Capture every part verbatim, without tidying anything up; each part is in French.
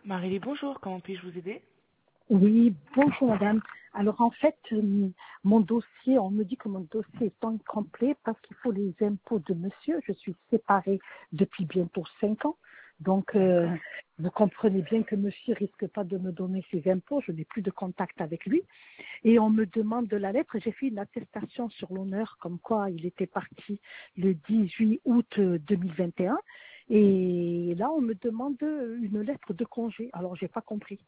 Marie, bonjour, comment puis-je vous aider? Oui, bonjour madame. Alors en fait, euh, mon dossier, on me dit que mon dossier est incomplet parce qu'il faut les impôts de monsieur. Je suis séparée depuis bientôt cinq ans. Donc euh, vous comprenez bien que monsieur risque pas de me donner ses impôts. Je n'ai plus de contact avec lui. Et on me demande de la lettre. J'ai fait une attestation sur l'honneur comme quoi il était parti le dix-huit août deux mille vingt et un. Et là, on me demande une lettre de congé. Alors, j'ai pas compris.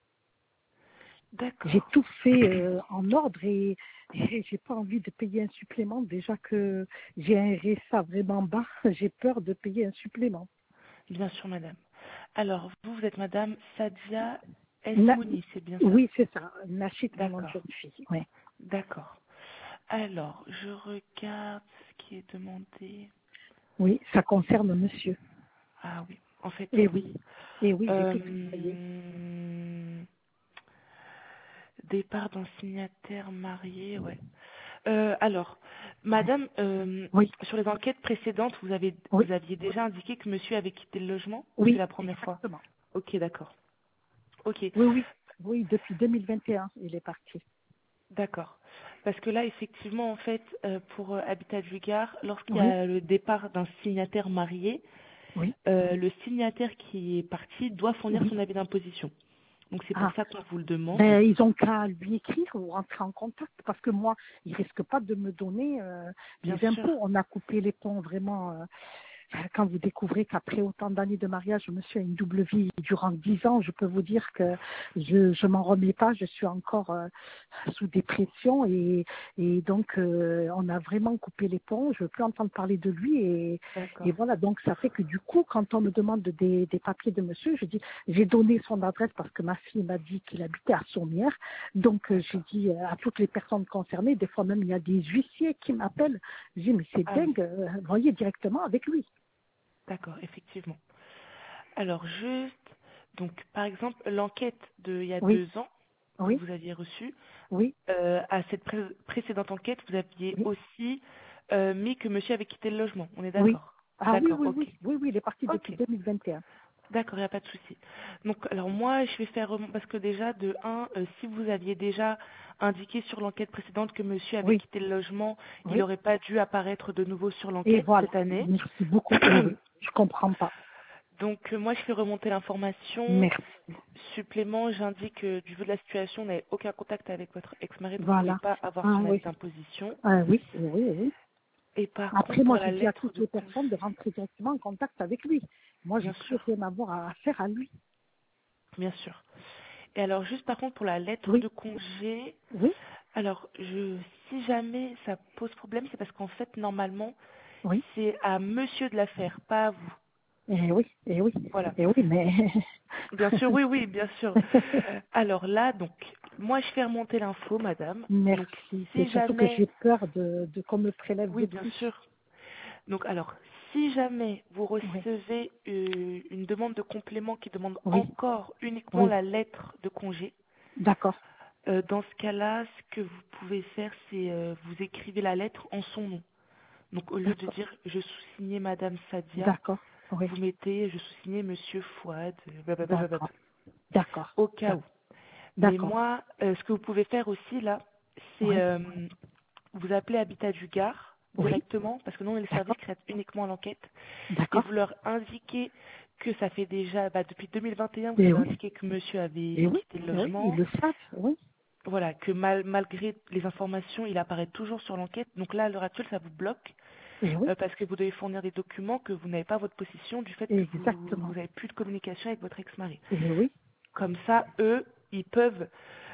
J'ai D'accord. tout fait euh, en ordre et, et j'ai pas envie de payer un supplément. Déjà que j'ai un R S A vraiment bas, j'ai peur de payer un supplément. Bien sûr, madame. Alors, vous, vous êtes madame Sadia Na- Esmouni, c'est bien ça? oui, c'est ça. Nachit, mon nom de D'accord. jeune fille. Ouais. D'accord. Alors, je regarde ce qui est demandé. Oui, ça concerne monsieur. Ah oui, en fait, Et oui. oui, et oui, j'ai tout travaillé. Euh, Départ d'un signataire marié, ouais. Euh, alors, madame, euh, Oui, sur les enquêtes précédentes, vous avez, oui, vous aviez déjà indiqué que monsieur avait quitté le logement ou c'est oui, la première fois? exactement. Ok, d'accord. Ok, Oui, oui, oui, depuis deux mille vingt et un, il est parti. d'accord. Parce que là, effectivement, en fait, euh, pour euh, Habitat du Gard, lorsqu'il y Oui, a le départ d'un signataire marié, oui, euh, le signataire qui est parti doit fournir oui. son avis d'imposition. Donc c'est pour Ah, ça qu'on vous le demande. ben, ils ont qu'à lui écrire ou rentrer en contact parce que moi, il risque pas de me donner euh, Bien les impôts. sûr. On a coupé les ponts vraiment. euh, Quand vous découvrez qu'après autant d'années de mariage, monsieur a une double vie durant dix ans, je peux vous dire que je je m'en remets pas. Je suis encore euh, sous dépression et, et donc euh, on a vraiment coupé les ponts. Je veux plus entendre parler de lui et, et D'accord. voilà. Donc ça fait que du coup, quand on me demande des, des papiers de monsieur, je dis j'ai donné son adresse parce que ma fille m'a dit qu'il habitait à Sommières. Donc euh, j'ai D'accord. dit euh, à toutes les personnes concernées, des fois même il y a des huissiers qui m'appellent. Je dis mais c'est Ah oui, dingue, euh, voyez directement avec lui. d'accord, effectivement. Alors juste, donc par exemple, l'enquête de il y a Oui, deux ans que oui, vous aviez reçue, oui, euh, à cette pré- précédente enquête, vous aviez oui, aussi euh, mis que monsieur avait quitté le logement. On est oui. d'accord? Ah oui, D'accord, oui, ok. oui, oui, oui, il est parti depuis Ok, deux mille vingt et un. d'accord, il n'y a pas de souci. Donc, alors moi, je vais faire remon- parce que déjà, de un, euh, si vous aviez déjà indiqué sur l'enquête précédente que monsieur avait Oui, quitté le logement, il oui. n'aurait pas dû apparaître de nouveau sur Et l'enquête voilà. cette année. Merci beaucoup. Oui, oui. Je comprends pas. Donc, euh, moi, je fais remonter l'information. Merci. Supplément, j'indique que du vu de la situation, vous n'avez aucun contact avec votre ex-mari, donc vous ne pouvez Voilà. pas avoir Ah son avis oui. d'imposition. Ah oui, oui, oui, oui. Et par contre, Après, pour moi, la je dis à lettre toutes de les congé, personnes de rentrer directement en contact avec lui. Moi, j'ai bien plus sûr, rien à voir à faire à lui. bien sûr. Et alors, juste par contre, pour la lettre Oui, de congé, oui, alors, je, si jamais ça pose problème, c'est parce qu'en fait, normalement, oui. c'est à monsieur de la faire, pas à vous. Et oui, et oui, Voilà. et oui, mais... Bien sûr, oui, oui, bien sûr. Alors là, donc, moi, je fais remonter l'info, madame. Donc, Merci. C'est si surtout que jamais, j'ai peur de, de qu'on me prélève oui, des bien trucs. sûr. Donc, alors, si jamais vous Oui, recevez euh, une demande de complément qui demande oui, encore uniquement oui. la lettre de congé, D'accord, euh, dans ce cas-là, ce que vous pouvez faire, c'est euh, vous écrivez la lettre en son nom. Donc, au lieu de d'accord, dire je sous-signais Madame Sadia, d'accord. Oui, vous mettez je sous-signais Monsieur Fouad, euh, blablabla, d'accord, d'accord, au cas où. Mais d'accord. moi, euh, ce que vous pouvez faire aussi là, c'est Oui, euh, vous appelez Habitat du Gard oui, directement, parce que nous, on est le service d'accord, qui traite uniquement l'enquête, et d'accord. vous leur indiquez que ça fait déjà, bah, depuis deux mille vingt et un, vous Et avez oui, indiqué que monsieur avait et oui, quitté le et oui, ils logement, le savent, oui. voilà, que mal, malgré les informations, il apparaît toujours sur l'enquête. Donc là, à l'heure actuelle, ça vous bloque. Et oui, Euh, parce que vous devez fournir des documents que vous n'avez pas à votre possession du fait que vous vous exactement. n'avez plus de communication avec votre ex-mari. Et oui. Comme ça, eux, ils peuvent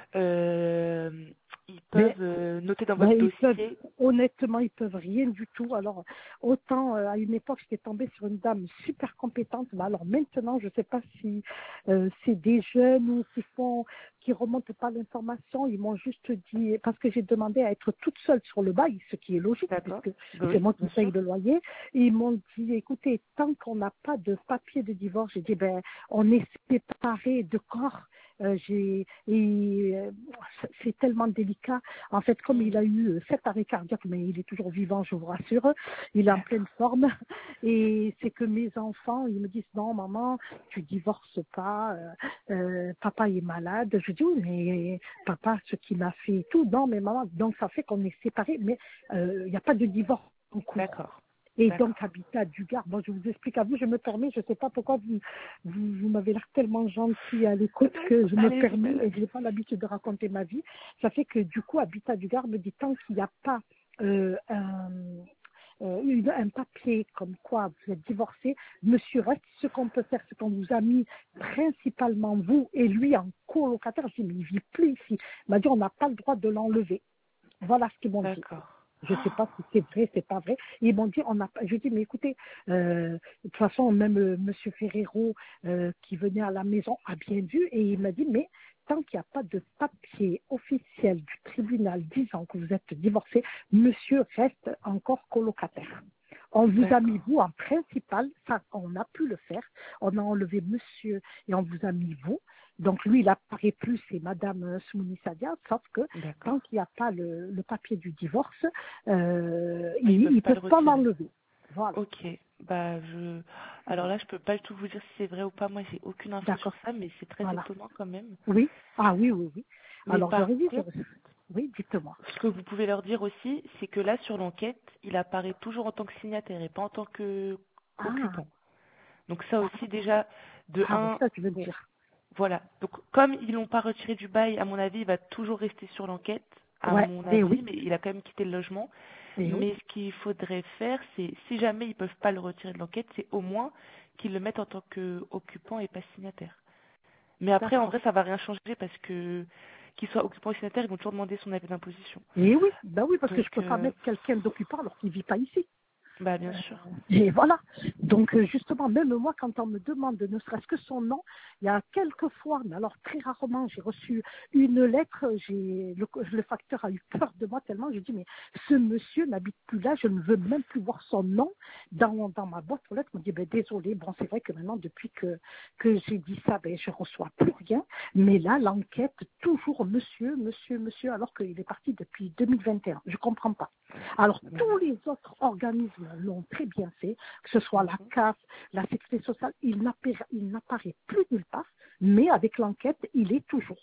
euh, ils Mais peuvent euh, noter dans ben, votre ils peuvent, dossier. honnêtement, ils peuvent rien du tout. Alors, autant euh, à une époque, j'étais tombée sur une dame super compétente, mais alors maintenant, je ne sais pas si euh, c'est des jeunes ou qui font, qui remontent pas l'information. Ils m'ont juste dit, parce que j'ai demandé à être toute seule sur le bail, ce qui est logique, D'accord. puisque Ben c'est oui, moi qui bien paye sûr. le loyer. Et ils m'ont dit, écoutez, tant qu'on n'a pas de papier de divorce, j'ai dit, ben, on est séparés de corps. Euh, j'ai, et euh, c'est tellement délicat. En fait, comme il a eu euh, sept arrêts cardiaques, mais il est toujours vivant, je vous rassure, il est en pleine forme. Et c'est que mes enfants, ils me disent non, maman, tu divorces pas. Euh, euh, papa est malade. Je dis oui, mais papa, ce qu'il m'a fait et tout. Non, mais maman, donc ça fait qu'on est séparés, mais il n'y a pas de divorce en cours. D'accord. Et D'accord. donc, Habitat du Gard, bon, je vous explique à vous, je me permets, je ne sais pas pourquoi vous, vous, vous m'avez l'air tellement gentil à l'écoute que je me Allez-y, permets, madame. et je n'ai pas l'habitude de raconter ma vie. Ça fait que du coup, Habitat du Gard me dit tant qu'il n'y a pas euh, un, euh, une- un papier comme quoi vous êtes divorcé, monsieur reste, ce qu'on peut faire, c'est qu'on vous a mis principalement vous et lui en colocataire. Je dis, mais il ne vit plus ici. Il m'a dit, on n'a pas le droit de l'enlever. Voilà ce qu'ils m'ont dit. D'accord. Je ne sais pas si c'est vrai, c'est pas vrai. Ils m'ont dit, on a, je dis, mais écoutez, euh, de toute façon, même euh, Monsieur Ferrero, euh, qui venait à la maison, a bien vu, et il m'a dit, mais tant qu'il n'y a pas de papier officiel du tribunal disant que vous êtes divorcé, monsieur reste encore colocataire. On vous a mis vous en principal, ça on a pu le faire, on a enlevé monsieur et on vous a mis vous. Donc lui, il apparaît plus, c'est Madame Soumouni Sadia, sauf que tant qu'il n'y a pas le, le papier du divorce, euh, ils ils ne peuvent peuvent pas pas l'enlever. l'enlever. Voilà. Ok. Bah je. Alors là, je peux pas tout vous dire si c'est vrai ou pas. Moi, j'ai aucune info sur D'accord. ça, mais c'est très Voilà. étonnant quand même. Oui. Ah oui, oui, oui. Mais Alors par j'aurais dit, contre, j'aurais... oui, dites-moi. ce que vous pouvez leur dire aussi, c'est que là, sur l'enquête, il apparaît toujours en tant que signataire et pas en tant que Ah, occupant. Donc ça ah, aussi déjà, de ah, mais un, ça, tu veux bon, dire. voilà. Donc comme ils l'ont pas retiré du bail, à mon avis, il va toujours rester sur l'enquête, à Ouais, mon et avis, oui, mais il a quand même quitté le logement. et oui. Mais ce qu'il faudrait faire, c'est, si jamais ils peuvent pas le retirer de l'enquête, c'est au moins qu'ils le mettent en tant qu'occupant et pas signataire. Mais après, en D'accord. vrai, ça va rien changer parce que qu'il soit occupant ou signataire, ils vont toujours demander son avis d'imposition. Et oui, ben oui, parce que Donc, je ne peux pas euh, mettre quelqu'un d'occupant alors qu'il ne vit pas ici. bah bien sûr. Et voilà. Donc euh, justement, même moi, quand on me demande ne serait-ce que son nom, il y a quelques fois, mais alors très rarement, j'ai reçu une lettre, j'ai le, le facteur a eu peur de moi tellement, j'ai dit mais ce monsieur n'habite plus là, je ne veux même plus voir son nom dans, dans ma boîte aux lettres. Il me dit ben désolé, bon c'est vrai que maintenant depuis que, que j'ai dit ça, ben je reçois plus rien, mais là l'enquête, toujours monsieur, monsieur, monsieur, alors qu'il est parti depuis deux mille vingt et un. Je comprends pas. Alors tous les autres organismes l'ont très bien fait, que ce soit la C A F, la Sécurité sociale, il n'apparaît, il n'apparaît plus nulle part, mais avec l'enquête, il est toujours.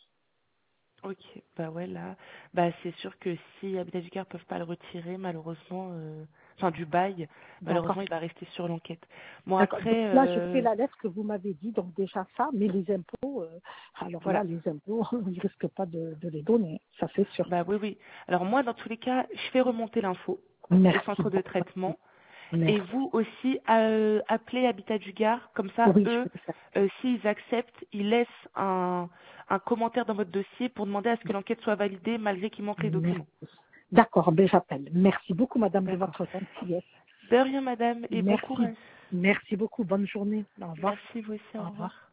Ok, bah ouais, là, bah c'est sûr que si Habitat du Cœur peuvent pas le retirer, malheureusement, euh, enfin du bail, D'accord. malheureusement, il va rester sur l'enquête. Bon, D'accord. Donc après, là, je fais euh, la lettre que vous m'avez dit, donc déjà ça, mais les impôts, euh, alors là, voilà. les impôts, ils ne risquent pas de, de les donner, ça c'est sûr. Bah oui, oui. Alors moi, dans tous les cas, je fais remonter l'info au Merci centre de beaucoup. traitement. Et Merci. vous aussi, euh, appelez Habitat du Gard, comme ça, Oui, je eux, fais ça. euh, s'ils acceptent, ils laissent un, un commentaire dans votre dossier pour demander à ce que l'enquête soit validée malgré qu'il manque les Merci. documents. D'accord, ben j'appelle. Merci beaucoup, madame, de D'accord. votre gentillesse. De rien, madame, et bon Merci. courage. Merci beaucoup. Bonne journée. Au revoir. Merci, vous aussi, Au au revoir. revoir.